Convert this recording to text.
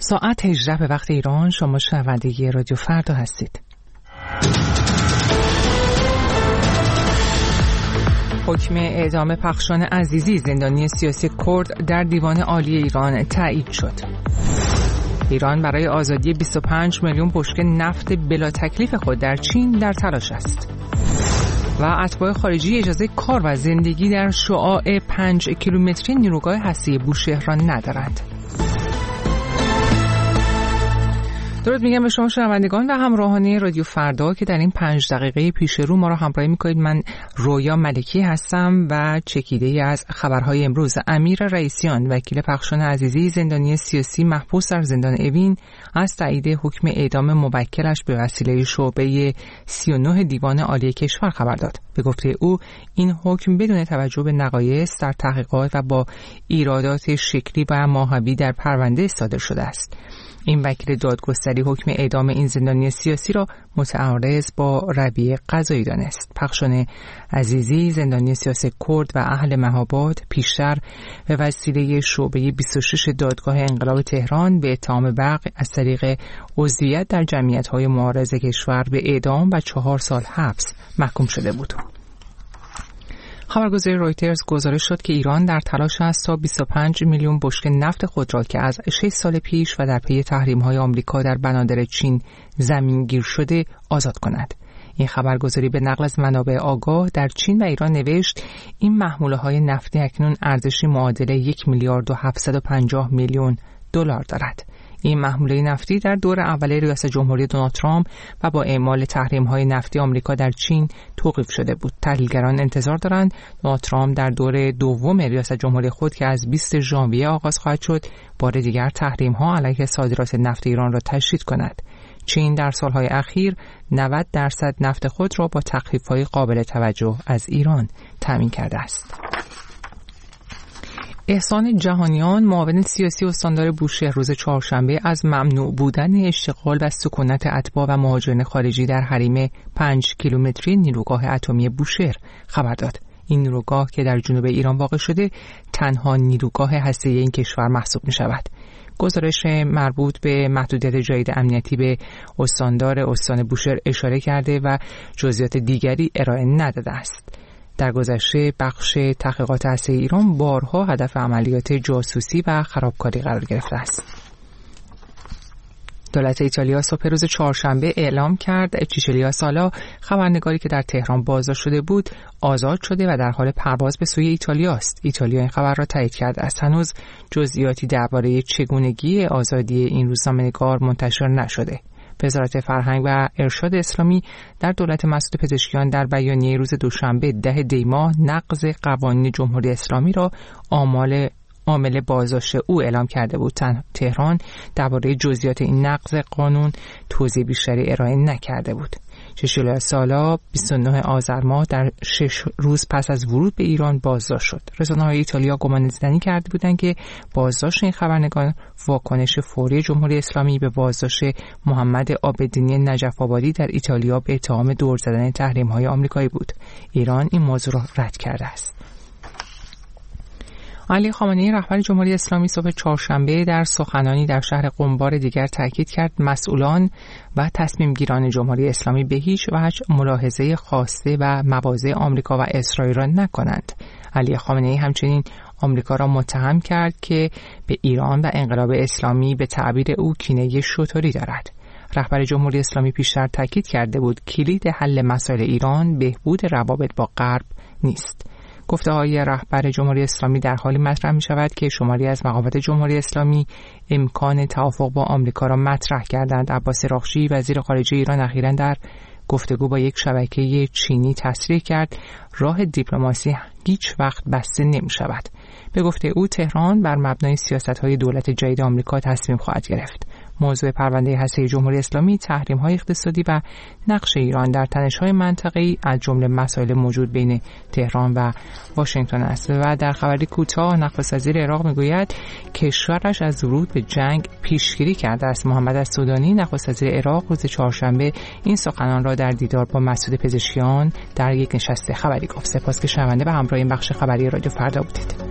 ساعت 18 به وقت ایران. شما شنونده رادیو فردا هستید. حکم اعدام پخشان عزیزی زندانی سیاسی کرد در دیوان عالی ایران تایید شد. ایران برای آزادی 25 میلیون بشکه نفت بلا تکلیف خود در چین در تلاش است. و اتباع خارجی اجازه کار و زندگی در شعاع 5 کیلومتری نیروگاه هسته‌ای بوشهر را ندارند. درود میگم به شما شنوندگان و همراهان رادیو فردا که در این 5 دقیقه پیش رو ما را همراهی میکنید. من رویا ملکی هستم و چکیده از خبرهای امروز. امیر رئیسیان وکیل پخشان عزیزی زندانی سیاسی محبوس در زندان اوین از تایید حکم اعدام موکلش به وسیله شعبه 39 دیوان عالی کشور خبر داد. به گفته او این حکم بدون توجه به نقایص در تحقیقات و با ایرادات شکلی و ماهوی در پرونده صادر شده است. این وکیل دادگستری حکم اعدام این زندانی سیاسی را متعارض با رویه قضایی دانست. پخشان عزیزی زندانی سیاسی کرد و اهل مهاباد پیشتر به وسیله شعبه 26 دادگاه انقلاب تهران به اتهام وقع از طریق عضویت در جمعیت‌های معارض کشور به اعدام و 4 سال حبس محکوم شده بود. خبرگزاری رویترز گزارش شد که ایران در تلاش است تا 25 میلیون بشکه نفت خود را که از 6 سال پیش و در پی تحریم‌های آمریکا در بنادر چین زمینگیر شده آزاد کند. این خبرگزاری به نقل از منابع آگاه در چین و ایران نوشت این محموله‌های نفتی اکنون ارزشی معادل 1 میلیارد و 750 میلیون دلار دارد. این محموله نفتی در دور اولیه ریاست جمهوری دونالد ترامپ و با اعمال تحریم‌های نفتی آمریکا در چین توقیف شده بود. تحلیلگران انتظار دارند دونالد ترامپ در دور دوم ریاست جمهوری خود که از 20 ژانویه آغاز خواهد شد، بار دیگر تحریم‌ها علیه صادرات نفت ایران را تشدید کند. چین در سالهای اخیر 90% نفت خود را با تخفیف‌های قابل توجه از ایران تامین کرده است. احسان جهانیان معاون سیاسی استاندار بوشهر روز چهارشنبه از ممنوع بودن اشتغال و سکونت اتباع و مهاجران خارجی در حریم 5 کیلومتری نیروگاه اتمی بوشهر خبر داد. این نیروگاه که در جنوب ایران واقع شده تنها نیروگاه هسته‌ای این کشور محسوب می شود. گزارش مربوط به محدودیت جدید امنیتی به استاندار استان بوشهر اشاره کرده و جزئیات دیگری ارائه نداده است. در گذشته بخش تحقیقات هسته‌ای ایران بارها هدف عملیات جاسوسی و خرابکاری قرار گرفته است. دولت ایتالیا صبح روز چهارشنبه اعلام کرد چیچلیا سالا خبرنگاری که در تهران بازداشت شده بود آزاد شده و در حال پرواز به سوی ایتالیا است. ایتالیا این خبر را تایید کرده است. هنوز جزئیاتی درباره چگونگی آزادی این روزنامه‌نگار منتشر نشده. وزارت فرهنگ و ارشاد اسلامی در دولت مسعود پزشکیان در بیانیه روز دوشنبه 10 دی ماه نقض قوانین جمهوری اسلامی را عامل بازداشت او اعلام کرده بود. تهران درباره جزئیات این نقض قانون توضیح بیشتری ارائه نکرده بود. چیچلیا سالا 29 آذر ماه در 6 روز پس از ورود به ایران بازداشت شد. رسانه‌های ایتالیا گمان زدنی کرده بودند که بازداشت این خبرنگار واکنش فوری جمهوری اسلامی به بازداشت محمد عابدینی نجف آبادی در ایتالیا به اتهام دور زدن تحریم‌های آمریکایی بود. ایران این موضوع را رد کرده است. علی خامنه‌ای رهبر جمهوری اسلامی صبح چهارشنبه در سخنانی در شهر قم بار دیگر تاکید کرد مسئولان و تصمیم گیران جمهوری اسلامی به هیچ وجه ملاحظه خواسته و مواضع آمریکا و اسرائیل را نکنند. علی خامنه‌ای همچنین آمریکا را متهم کرد که به ایران و انقلاب اسلامی به تعبیر او کینه شتری دارد. رهبر جمهوری اسلامی پیشتر تاکید کرده بود کلید حل مسائل ایران بهبود روابط با غرب نیست. گفته‌های رهبر جمهوری اسلامی در حالی مطرح می‌شود که شماری از مقامات جمهوری اسلامی امکان توافق با آمریکا را مطرح کردند. عباس راغچی وزیر خارجه ایران اخیراً در گفتگو با یک شبکه چینی تصریح کرد راه دیپلماسی هیچ وقت بسته نمی‌شود. به گفته او تهران بر مبنای سیاست‌های دولت جدید آمریکا تصمیم خواهد گرفت. موضوع پرونده هسته‌ای جمهوری اسلامی تحریم‌های اقتصادی و نقش ایران در تنش‌های منطقه‌ای از جمله مسائل موجود بین تهران و واشنگتن است. و در خبری کوتاه نخست وزیر عراق میگوید کشورش از ورود به جنگ پیشگیری کرده است. محمد السودانی نخست وزیر عراق روز چهارشنبه این سخنان را در دیدار با مسعود پزشکیان در یک نشست خبری گفت. سپاس که شنونده و همراه این بخش خبری رادیو فردا بودید.